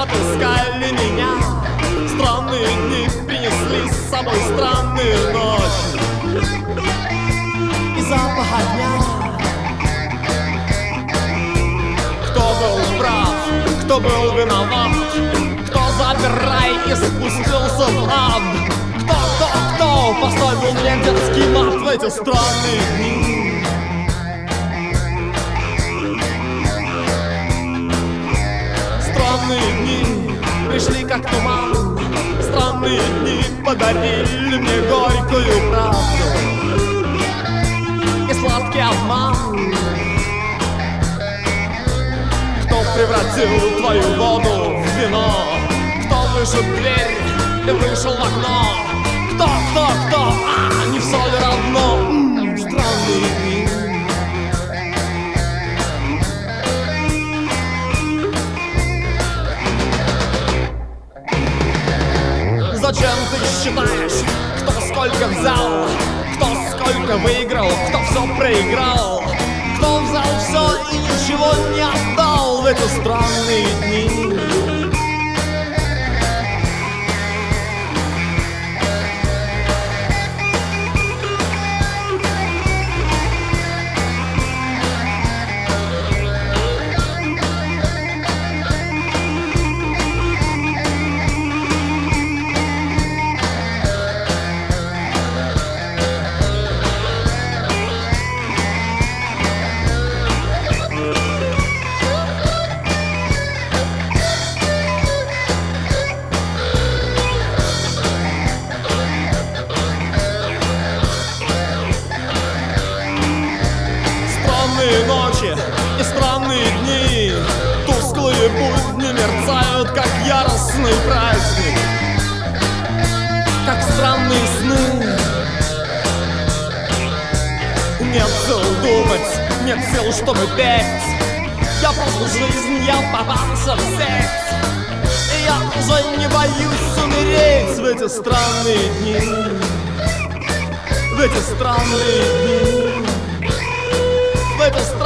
отыскали меня. Странные дни принесли с собой странные ночи и запах огня. Кто был прав, кто был виноват, кто запер рай и спустился в ад? Кто поставил мне детский мат в эти странные дни? Странные дни пришли как туман, странные дни подарили мне горькую правду и сладкий обман. Кто превратил твою воду в вино? Кто вышиб дверь и вышел в окно? Кто? Не все ли равно? Странные дни. Зачем ты считаешь, кто сколько взял, кто сколько выиграл, кто все проиграл, кто взял все и ничего не отдал в эти странные дни? Странные ночи и странные дни, тусклые будни мерцают, как яростный праздник, как странные сны. Нет сил думать, нет сил, чтобы петь. Я просто жизнь, я попался в сеть, и я уже не боюсь умереть в эти странные дни, в эти странные дни, в эти странные дни.